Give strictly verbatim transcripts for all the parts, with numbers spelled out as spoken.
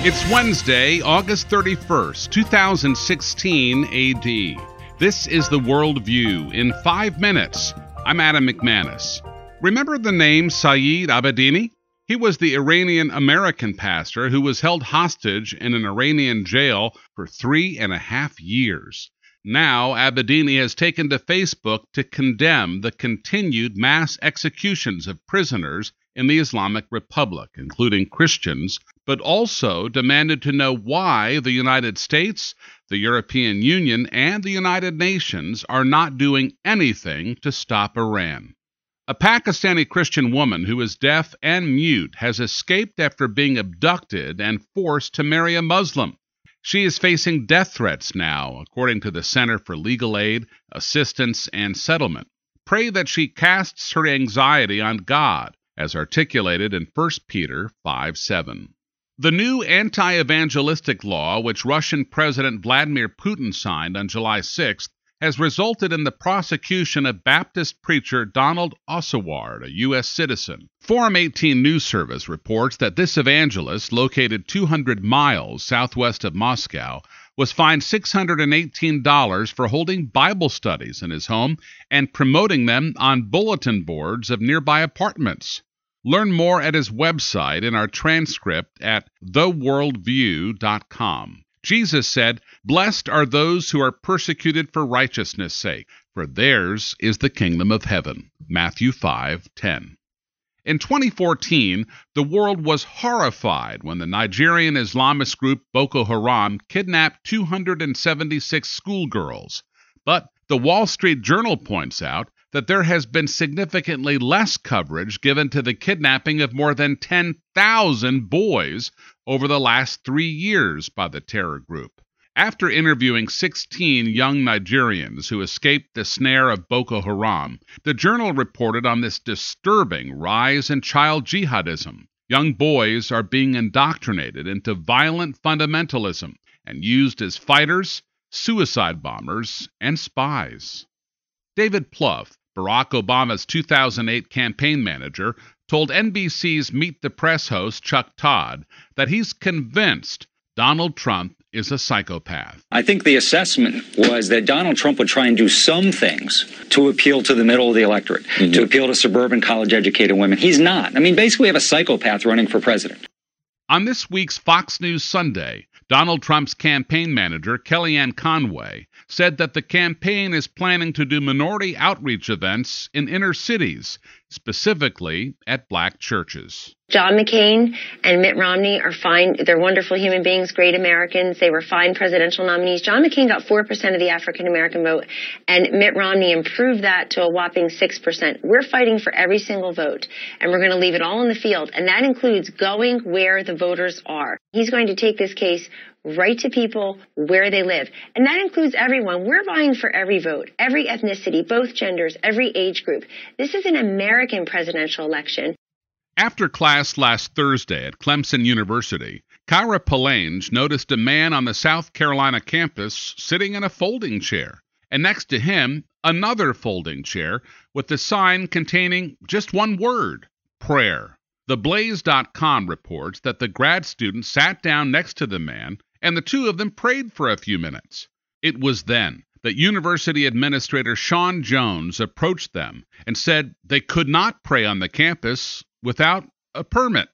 It's Wednesday, August thirty-first, two thousand sixteen A D. This is the World View in five minutes. I'm Adam McManus. Remember the name Saeed Abedini? He was the Iranian-American pastor who was held hostage in an Iranian jail for three and a half years. Now, Abedini has taken to Facebook to condemn the continued mass executions of prisoners in the Islamic Republic, including Christians, but also demanded to know why the United States, the European Union, and the United Nations are not doing anything to stop Iran. A Pakistani Christian woman who is deaf and mute has escaped after being abducted and forced to marry a Muslim. She is facing death threats now, according to the Center for Legal Aid, Assistance, and Settlement. Pray that she casts her anxiety on God, as articulated in First Peter five seven. The new anti-evangelistic law, which Russian President Vladimir Putin signed on July sixth, has resulted in the prosecution of Baptist preacher Donald Oswald, a U S citizen. Forum eighteen News Service reports that this evangelist, located two hundred miles southwest of Moscow, was fined six hundred eighteen dollars for holding Bible studies in his home and promoting them on bulletin boards of nearby apartments. Learn more at his website in our transcript at the world view dot com. Jesus said, "Blessed are those who are persecuted for righteousness' sake, for theirs is the kingdom of heaven." Matthew five ten. In twenty fourteen, the world was horrified when the Nigerian Islamist group Boko Haram kidnapped two hundred seventy-six schoolgirls. But the Wall Street Journal points out that there has been significantly less coverage given to the kidnapping of more than ten thousand boys over the last three years by the terror group. After interviewing sixteen young Nigerians who escaped the snare of Boko Haram, the Journal reported on this disturbing rise in child jihadism. Young boys are being indoctrinated into violent fundamentalism and used as fighters, suicide bombers, and spies. David Plouffe, Barack Obama's two thousand eight campaign manager, told N B C's Meet the Press host Chuck Todd that he's convinced Donald Trump is a psychopath. I think the assessment was that Donald Trump would try and do some things to appeal to the middle of the electorate, mm-hmm. to appeal to suburban college-educated women. He's not. I mean, basically, we have a psychopath running for president. On this week's Fox News Sunday, Donald Trump's campaign manager, Kellyanne Conway, said that the campaign is planning to do minority outreach events in inner cities, specifically at black churches. John McCain and Mitt Romney are fine. They're wonderful human beings, great Americans. They were fine presidential nominees. John McCain got four percent of the African-American vote, and Mitt Romney improved that to a whopping six percent. We're fighting for every single vote, and we're going to leave it all in the field, and that includes going where the voters are. He's going to take this case right to people where they live, and that includes everyone. We're vying for every vote, every ethnicity, both genders, every age group. This is an American presidential election. After class last Thursday at Clemson University, Kyra Palange noticed a man on the South Carolina campus sitting in a folding chair, and next to him, another folding chair with the sign containing just one word, prayer. The Blaze dot com reports that the grad student sat down next to the man, and the two of them prayed for a few minutes. It was then that University Administrator Sean Jones approached them and said they could not pray on the campus without a permit.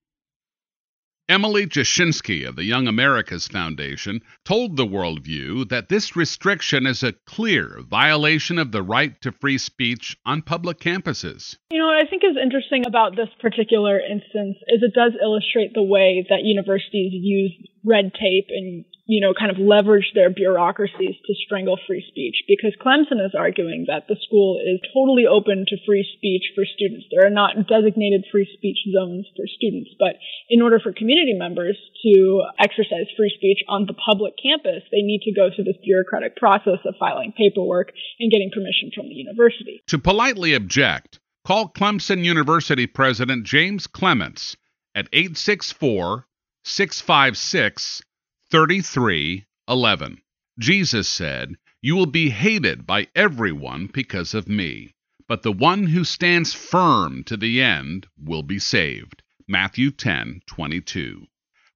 Emily Jashinsky of the Young Americas Foundation told the Worldview that this restriction is a clear violation of the right to free speech on public campuses. You know, what I think is interesting about this particular instance is it does illustrate the way that universities use red tape and, you know, kind of leverage their bureaucracies to strangle free speech, because Clemson is arguing that the school is totally open to free speech for students. There are not designated free speech zones for students, but in order for community members to exercise free speech on the public campus, they need to go through this bureaucratic process of filing paperwork and getting permission from the university. To politely object, call Clemson University President James Clements at eight six four, six five six, three three one one. Jesus said, "You will be hated by everyone because of me, but the one who stands firm to the end will be saved." Matthew ten twenty-two.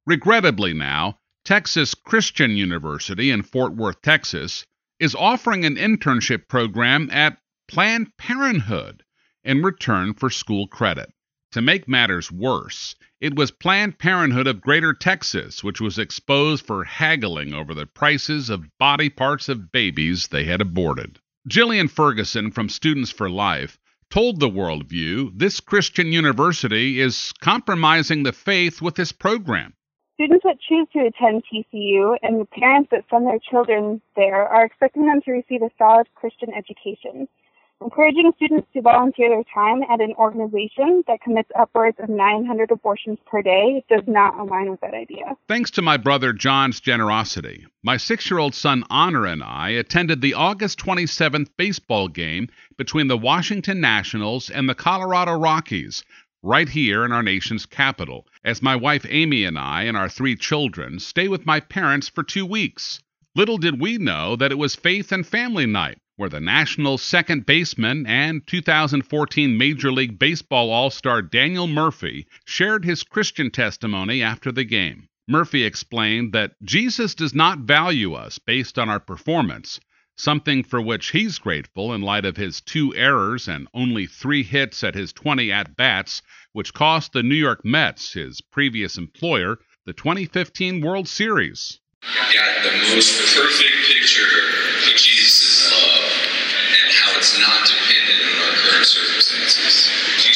Regrettably now, Texas Christian University in Fort Worth, Texas, is offering an internship program at Planned Parenthood in return for school credit. To make matters worse, it was Planned Parenthood of Greater Texas which was exposed for haggling over the prices of body parts of babies they had aborted. Jillian Ferguson from Students for Life told the Worldview this Christian university is compromising the faith with this program. Students that choose to attend T C U and the parents that send their children there are expecting them to receive a solid Christian education. Encouraging students to volunteer their time at an organization that commits upwards of nine hundred abortions per day does not align with that idea. Thanks to my brother John's generosity, my six-year-old son Honor and I attended the August twenty-seventh baseball game between the Washington Nationals and the Colorado Rockies, right here in our nation's capital, as my wife Amy and I and our three children stay with my parents for two weeks. Little did we know that it was Faith and Family Night, where the Nationals' second baseman and two thousand fourteen Major League Baseball All-Star Daniel Murphy shared his Christian testimony after the game. Murphy explained that Jesus does not value us based on our performance, something for which he's grateful in light of his two errors and only three hits at his twenty at-bats, which cost the New York Mets, his previous employer, the twenty fifteen World Series. Got the most perfect picture of Jesus' love and how it's not dependent on our current circumstances.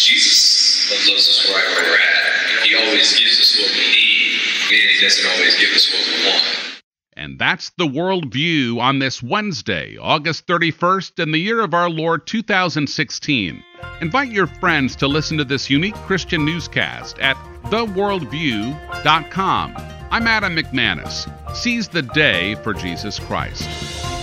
Jesus loves us right where we're at. He always gives us what we need, and he doesn't always give us what we want. And that's the Worldview on this Wednesday, August thirty-first, in the year of our Lord two thousand sixteen. Invite your friends to listen to this unique Christian newscast at the worldview dot com. I'm Adam McManus. Seize the day for Jesus Christ.